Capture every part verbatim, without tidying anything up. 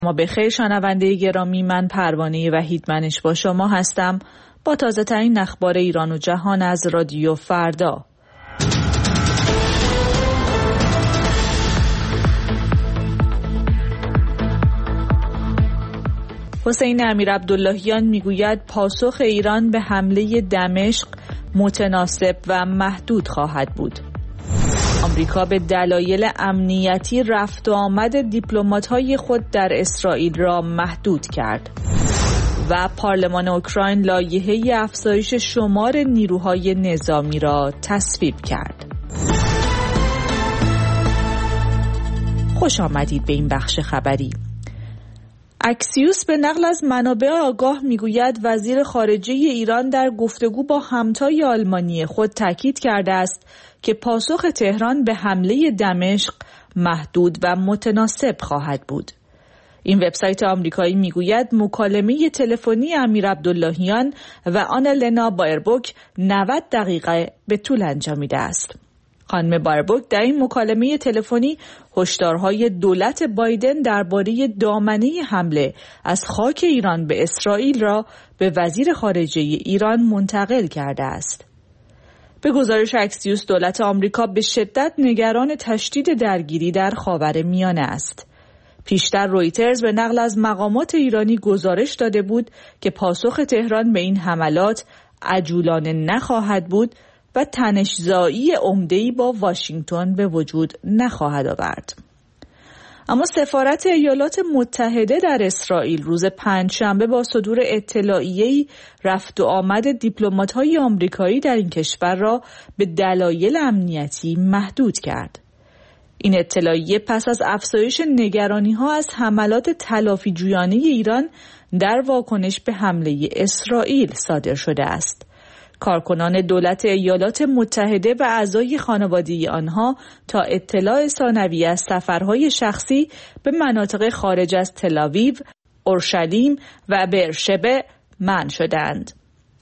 ما به خیر شنونده گرامی، من پروانه وحیدمنش با شما هستم با تازه ترین اخبار ایران و جهان از رادیو فردا. حسین امیرعبداللهیان میگوید پاسخ ایران به حمله دمشق متناسب و محدود خواهد بود. آمریکا به دلایل امنیتی رفت و آمد دیپلمات‌های خود در اسرائیل را محدود کرد و پارلمان اوکراین لایحه افزایش شمار نیروهای نظامی را تصویب کرد. خوش آمدید به این بخش خبری. اکسیوس به نقل از منابع آگاه میگوید وزیر خارجه ایران در گفتگو با همتای آلمانی خود تاکید کرده است که پاسخ تهران به حمله دمشق محدود و متناسب خواهد بود. این وبسایت آمریکایی میگوید مکالمه تلفنی امیرعبداللهیان و آنالنا بایربوک نود دقیقه به طول انجامیده است. خانم بایربوک در این مکالمه تلفنی هشدارهای دولت بایدن درباره دامنه حمله از خاک ایران به اسرائیل را به وزیر خارجه ایران منتقل کرده است. به گزارش اکسیوس دولت آمریکا به شدت نگران تشدید درگیری در خاورمیانه است. پیشتر رویترز به نقل از مقامات ایرانی گزارش داده بود که پاسخ تهران به این حملات عجولانه نخواهد بود و تنش‌زایی عمده‌ای با واشنگتن به وجود نخواهد آورد. اما سفارت ایالات متحده در اسرائیل روز پنجشنبه با صدور اطلاعیه‌ای رفت و آمد دیپلمات‌های آمریکایی در این کشور را به دلایل امنیتی محدود کرد. این اطلاعیه پس از افزایش نگرانی‌ها از حملات تلافی‌جویانه ایران در واکنش به حمله اسرائیل صادر شده است. کارکنان دولت ایالات متحده و اعضای خانواده آنها تا اطلاع ثانوی از سفرهای شخصی به مناطق خارج از تل‌آویو، اورشلیم و بئرشبه منع شدند.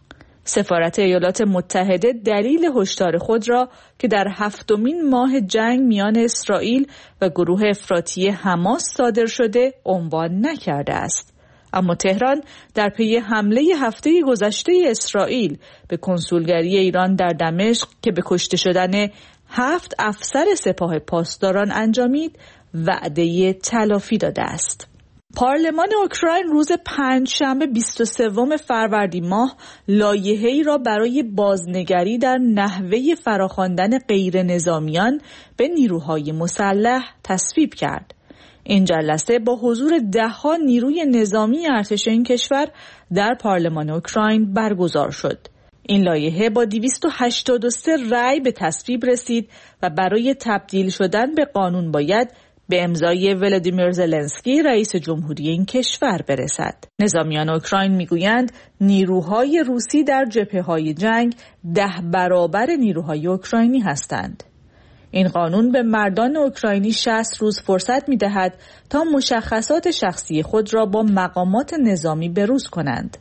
سفارت ایالات متحده دلیل هشدار خود را که در هفتمین ماه جنگ میان اسرائیل و گروه افراطی حماس صادر شده عنوان نکرده است. اما تهران در پی حمله هفته گذشته اسرائیل به کنسولگری ایران در دمشق که به کشته شدن هفت افسر سپاه پاسداران انجامید وعده تلافی داده است. پارلمان اوکراین روز پنجشنبه بیست و سوم فروردین ماه لایحه‌ای را برای بازنگری در نحوه فراخواندن غیر نظامیان به نیروهای مسلح تصویب کرد. این جلسه با حضور ده‌ها نیروی نظامی ارتش این کشور در پارلمان اوکراین برگزار شد. این لایحه با دویست و هشتاد و سه رأی به تصویب رسید و برای تبدیل شدن به قانون باید به امضای ولادیمیر زلنسکی رئیس جمهوری این کشور برسد. نظامیان اوکراین میگویند نیروهای روسی در جبهه‌های جنگ ده برابر نیروهای اوکراینی هستند. این قانون به مردان اوکراینی شصت روز فرصت می‌دهد تا مشخصات شخصی خود را با مقامات نظامی بروز کنند.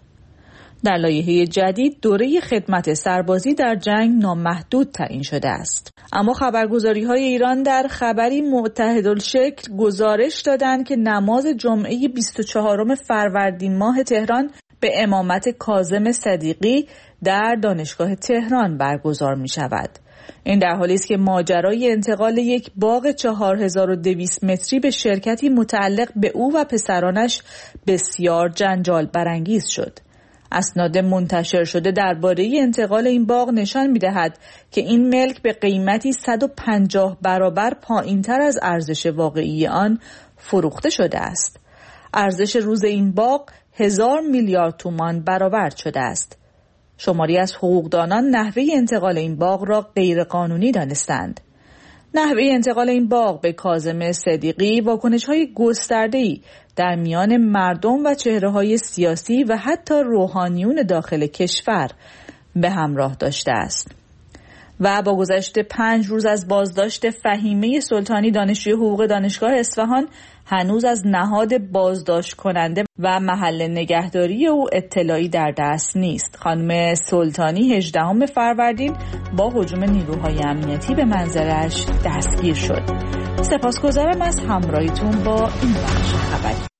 در لایحه جدید دوره خدمت سربازی در جنگ نامحدود تعیین شده است. اما خبرگزاری‌های ایران در خبری متحدالشکل گزارش دادند که نماز جمعه بیست و چهارم فروردین ماه تهران به امامت کاظم صدیقی در دانشگاه تهران برگزار می‌شود. این در حالی است که ماجرای انتقال یک باغ چهار هزار و دویست متری به شرکتی متعلق به او و پسرانش بسیار جنجال برانگیز شد. اسناد منتشر شده درباره انتقال این باغ نشان می‌دهد که این ملک به قیمتی صد و پنجاه برابر پایین‌تر از ارزش واقعی آن فروخته شده است. ارزش روز این باغ هزار میلیارد تومان برآورد شده است. شماری از حقوقدانان نحوه انتقال این باغ را غیرقانونی دانستند. نحوه انتقال این باغ به کاظم صدیقی واکنش‌های گسترده‌ای در میان مردم و چهره‌های سیاسی و حتی روحانیون داخل کشور به همراه داشته است. و با گذشت پنج روز از بازداشت فهیمه سلطانی دانشجوی حقوق دانشگاه اصفهان هنوز از نهاد بازداشت کننده و محل نگهداری او اطلاعی در دست نیست. خانم سلطانی هجدهم فروردین با هجوم نیروهای امنیتی به منزلش دستگیر شد. سپاسگزارم از همراهیتون با این بخش خبری.